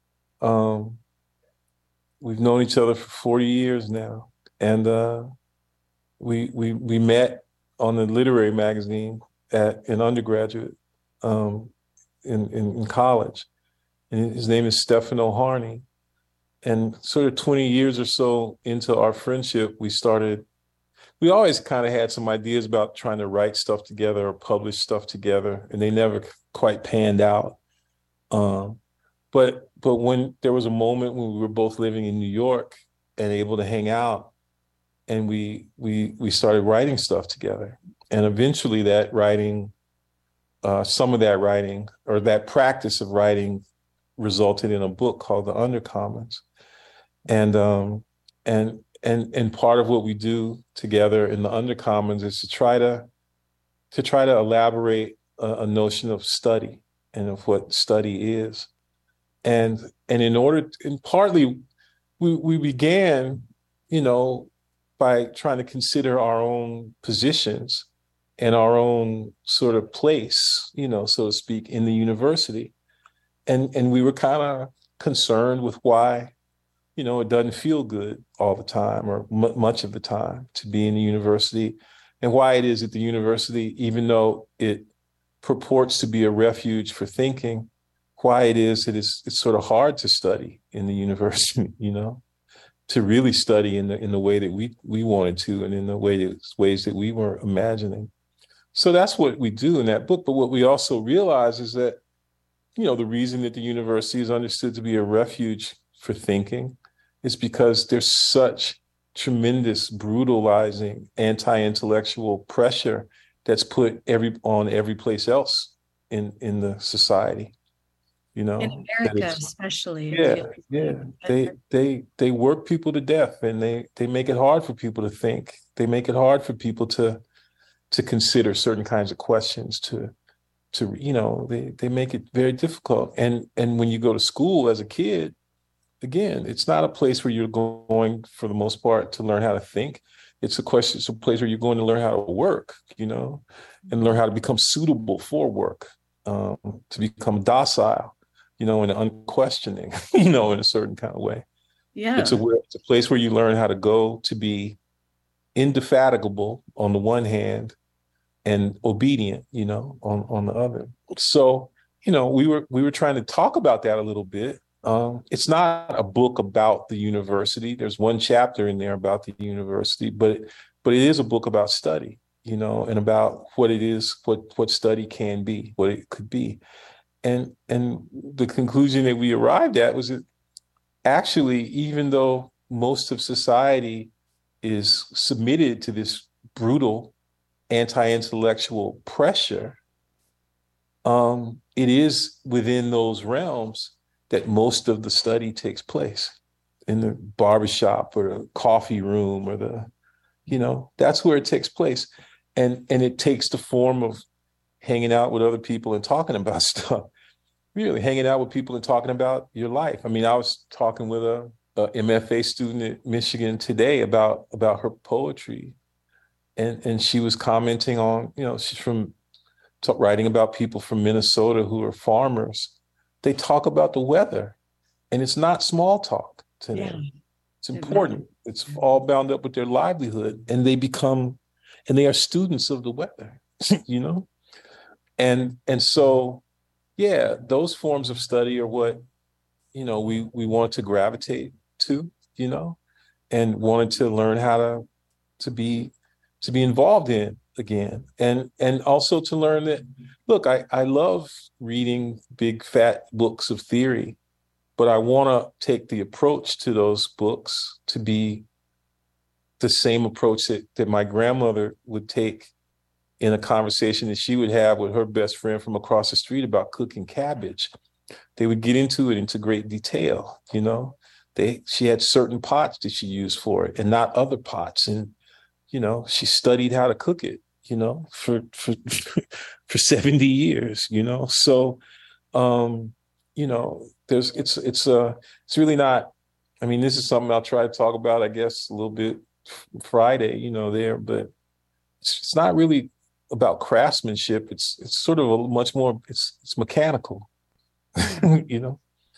um, we've known each other for forty years now. And uh, we, we, we met on the literary magazine at an undergraduate um, in, in, in college. And his name is Stefano Harney. And sort of twenty years or so into our friendship, we started, we always kind of had some ideas about trying to write stuff together or publish stuff together, and they never quite panned out. Um, but but when there was a moment when we were both living in New York and able to hang out, and we we we started writing stuff together. And eventually that writing, uh, some of that writing or that practice of writing resulted in a book called The Undercommons. And um, and and and part of what we do together in The Undercommons is to try to to try to elaborate a, a notion of study and of what study is. And and in order, to, and partly we we began, you know, by trying to consider our own positions and our own sort of place, you know, so to speak, in the university. And and we were kind of concerned with why, you know, it doesn't feel good all the time or m- much of the time to be in the university, and why it is at the university, even though it purports to be a refuge for thinking, why it is that it's, it's sort of hard to study in the university, you know, to really study in the in the way that we we wanted to and in the way that, ways that we were imagining. So that's what we do in that book. But what we also realize is that, you know, the reason that the university is understood to be a refuge for thinking is because there's such tremendous brutalizing anti-intellectual pressure that's put every on every place else in in the society, you know, in America especially. Yeah, yeah. They they they work people to death, and they they make it hard for people to think. They make it hard for people to to consider certain kinds of questions, to to you know, they they make it very difficult. And and when you go to school as a kid, again, it's not a place where you're going for the most part to learn how to think. It's a question, it's a place where you're going to learn how to work, you know, and learn how to become suitable for work, um, to become docile, you know, and unquestioning, you know, in a certain kind of way. Yeah. It's a, it's a place where you learn how to go to be indefatigable on the one hand and obedient, you know, on, on the other. So, you know, we were we were trying to talk about that a little bit. Um, it's not a book about the university. There's one chapter in there about the university, but but it is a book about study, you know, and about what it is, what what study can be, what it could be. And and the conclusion that we arrived at was that actually, even though most of society is submitted to this brutal anti-intellectual pressure, um, it is within those realms that most of the study takes place, in the barbershop or the coffee room or the, you know, that's where it takes place. And, and it takes the form of hanging out with other people and talking about stuff, really hanging out with people and talking about your life. I mean, I was talking with a, a M F A student at Michigan today about, about her poetry. And, and she was commenting on, you know, she's from, writing about people from Minnesota who are farmers, they talk about the weather, and it's not small talk to Yeah. them. It's important. It's all bound up with their livelihood, and they become, and they are students of the weather, you know? And and so, yeah, those forms of study are what, you know, we we want to gravitate to, you know, and wanted to learn how to to be to be involved in again. And and also to learn that, look, I, I love reading big fat books of theory, but I want to take the approach to those books to be the same approach that, that my grandmother would take in a conversation that she would have with her best friend from across the street about cooking cabbage. They would get into it into great detail, you know. They she had certain pots that she used for it and not other pots. And, you know, she studied how to cook it, you know, for for for seventy years, you know. So um, you know, there's it's it's uh it's really not, I mean, this is something I'll try to talk about, I guess, a little bit Friday, you know, there, but it's, it's not really about craftsmanship. It's it's sort of a much more it's it's mechanical, you know.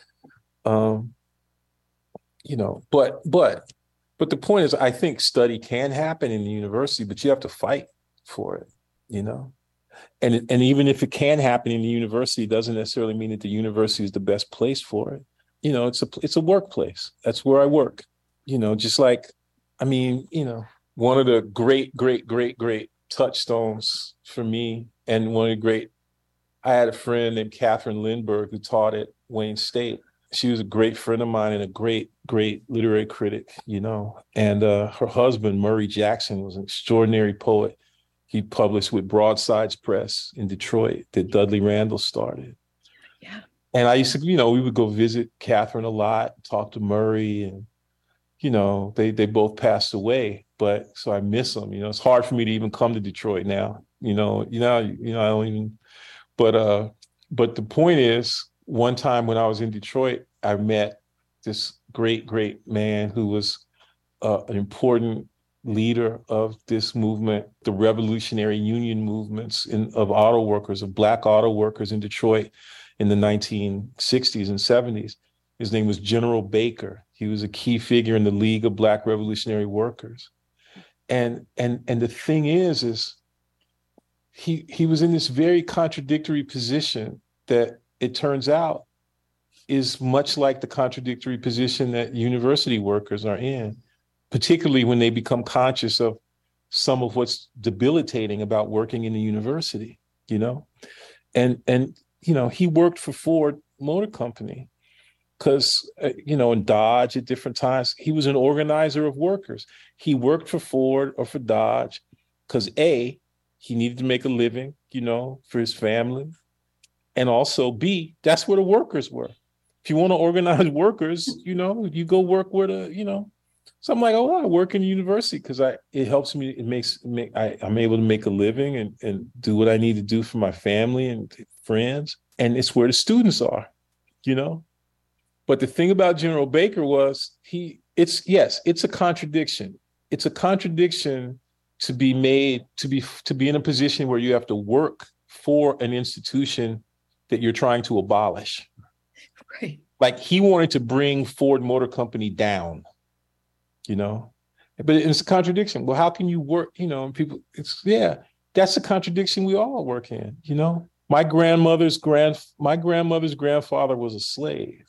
Um, you know, but but but the point is, I think study can happen in the university, but you have to fight for it, you know. And and even if it can happen in the university, it doesn't necessarily mean that the university is the best place for it. You know, it's a it's a workplace. That's where I work. You know, just like, I mean, you know, one of the great, great, great, great touchstones for me, and one of the great, I had a friend named Catherine Lindbergh who taught at Wayne State. She was a great friend of mine and a great, great literary critic, you know. And uh, her husband, Murray Jackson, was an extraordinary poet. He published with Broadsides Press in Detroit that Dudley Randall started. Yeah. And I used to, you know, we would go visit Catherine a lot, talk to Murray, and, you know, they they both passed away, but so I miss them. You know, it's hard for me to even come to Detroit now. You know, you know, you know, I don't even. But uh, but the point is, one time when I was in Detroit, I met this great, great man who was uh, an important leader of this movement, the revolutionary union movements in, of auto workers, of Black auto workers in Detroit in the nineteen sixties and seventies. His name was General Baker. He was a key figure in the League of Black Revolutionary Workers. And and and the thing is, is he he was in this very contradictory position that it turns out is much like the contradictory position that university workers are in, particularly when they become conscious of some of what's debilitating about working in the university, you know? And, and you know, he worked for Ford Motor Company because, uh, you know, in Dodge at different times, he was an organizer of workers. He worked for Ford or for Dodge because A, he needed to make a living, you know, for his family. And also B, that's where the workers were. If you want to organize workers, you know, you go work where the, you know, so I'm like, oh, I work in the university because I it helps me. It makes make I, I'm able to make a living and, and do what I need to do for my family and friends. And it's where the students are, you know. But the thing about General Baker was he it's yes, it's a contradiction. It's a contradiction to be made to be to be in a position where you have to work for an institution that you're trying to abolish. Right. Like he wanted to bring Ford Motor Company down. You know, but it's a contradiction. Well, how can you work, you know, and people, it's, yeah, that's a contradiction we all work in, you know. My grandmother's grand, my grandmother's grandfather was a slave.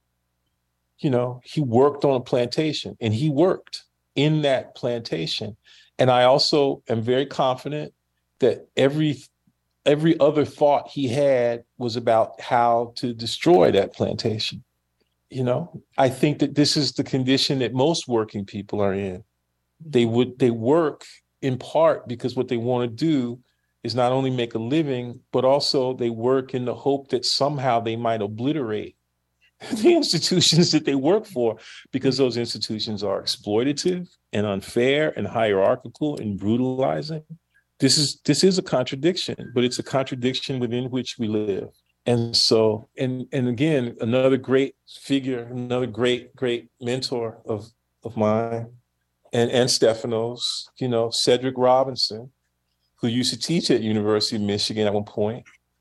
You know, he worked on a plantation and he worked in that plantation. And I also am very confident that every, every other thought he had was about how to destroy that plantation. You know, I think that this is the condition that most working people are in. They would they work in part because what they want to do is not only make a living, but also they work in the hope that somehow they might obliterate the institutions that they work for, because those institutions are exploitative and unfair and hierarchical and brutalizing. This is this is a contradiction, but it's a contradiction within which we live. And so, and and again, another great figure, another great, great mentor of, of mine and, and Stefano's, you know, Cedric Robinson, who used to teach at University of Michigan at one point.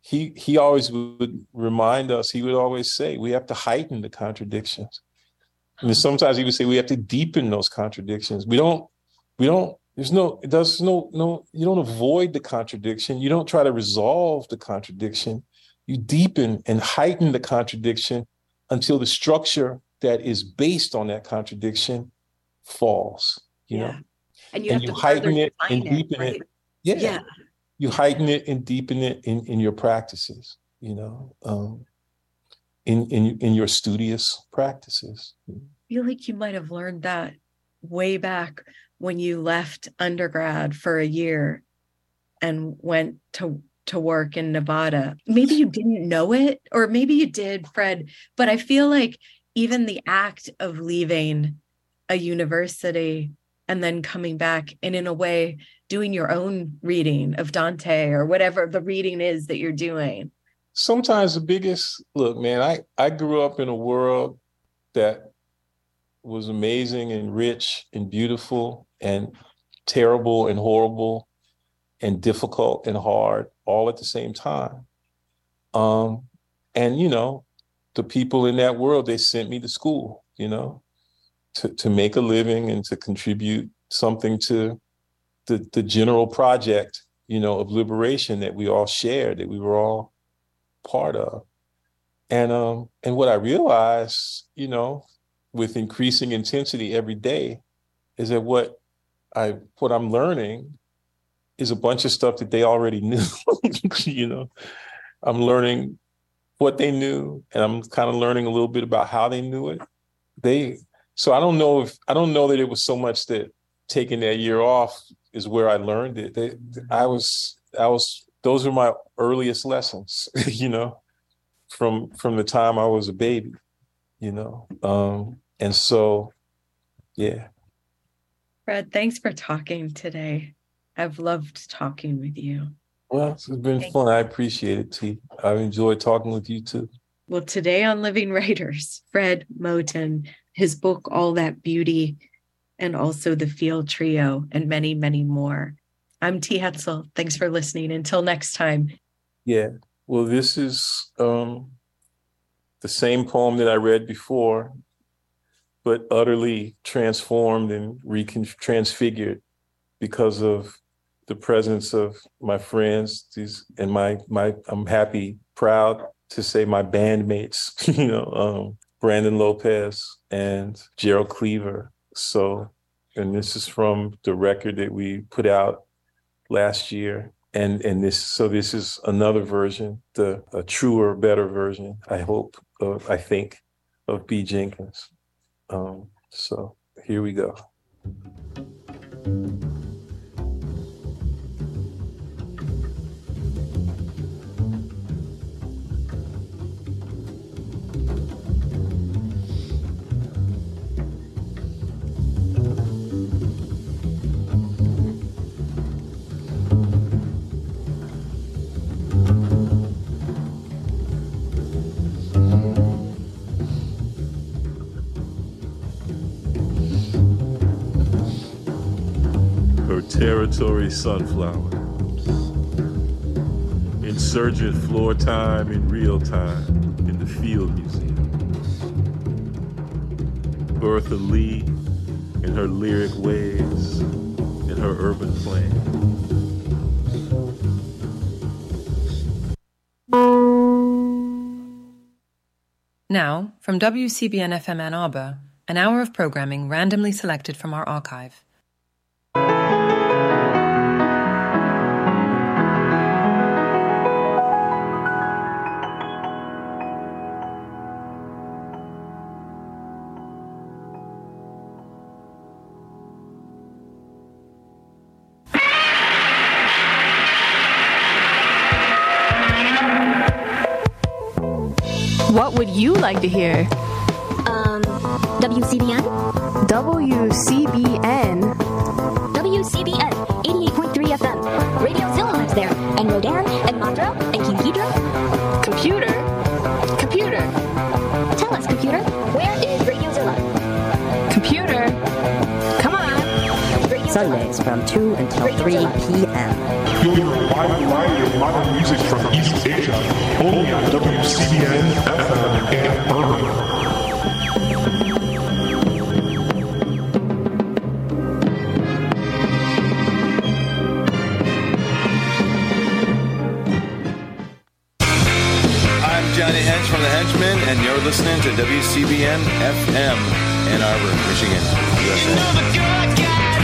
he he always would remind us, he would always say, we have to heighten the contradictions. And sometimes he would say we have to deepen those contradictions. We don't, we don't, there's no, it does no, no, you don't avoid the contradiction. You don't try to resolve the contradiction. You deepen and heighten the contradiction until the structure that is based on that contradiction falls, you yeah. know? And you and have you to heighten it and it, deepen right? it. Yeah. yeah. You heighten it and deepen it in, in your practices, you know, um, in, in, in your studious practices. I feel like you might have learned that way back when you left undergrad for a year and went to to work in Nevada. Maybe you didn't know it, or maybe you did, Fred, but I feel like even the act of leaving a university and then coming back and in a way doing your own reading of Dante or whatever the reading is that you're doing. Sometimes the biggest, look, man, I, I grew up in a world that was amazing and rich and beautiful and terrible and horrible and difficult and hard all at the same time. Um, and, you know, the people in that world, they sent me to school, you know, to, to make a living and to contribute something to the, the general project, you know, of liberation that we all shared, that we were all part of. And, um, and what I realized, you know, with increasing intensity every day is that what I, what I'm learning is a bunch of stuff that they already knew. You know, I'm learning what they knew, and I'm kind of learning a little bit about how they knew it. They, so I don't know if, I don't know that it was so much that taking that year off is where I learned it. They, I was, I was, those are my earliest lessons, you know, from, from the time I was a baby, you know? Um, and so, yeah. Fred, thanks for talking today. I've loved talking with you. Well, it's been Thank fun. You. I appreciate it, T. I've enjoyed talking with you too. Well, today on Living Writers, Fred Moten, his book, All That Beauty, and also the Field Trio, and many, many more. I'm T. Hetzel. Thanks for listening. Until next time. Yeah. Well, this is um, the same poem that I read before, but utterly transformed and recon- transfigured because of the presence of my friends, these, and my, my, I'm happy, proud to say my bandmates, you know, um, Brandon Lopez and Gerald Cleaver. So, and this is from the record that we put out last year. And, and this, so this is another version, the, a truer, better version, I hope, of, I think, of B. Jenkins. Um, so here we go. Territory sunflowers, insurgent floor time in real time in the Field Museum. Bertha Lee in her lyric ways, in her urban plan. Now, from W C B N F M Ann Arbor, an hour of programming randomly selected from our archive. What would you like to hear? Um, W C B N? W C B N. W C B N, eighty-eight point three F M. Radio Zilla lives there, and Rodan, and Mondro, and King Ghidra. Computer? Computer. Tell us, computer, where is Radio Zilla? Computer. Come on. Radio Sundays Zilla. from two until Radio three Zilla. p.m. You'll hear a wide variety of modern music from East Asia, N F M Ann Arbor. Johnny Hench from the Henchmen, and you're listening to W C B N F M, Ann Arbor, Michigan, U S A.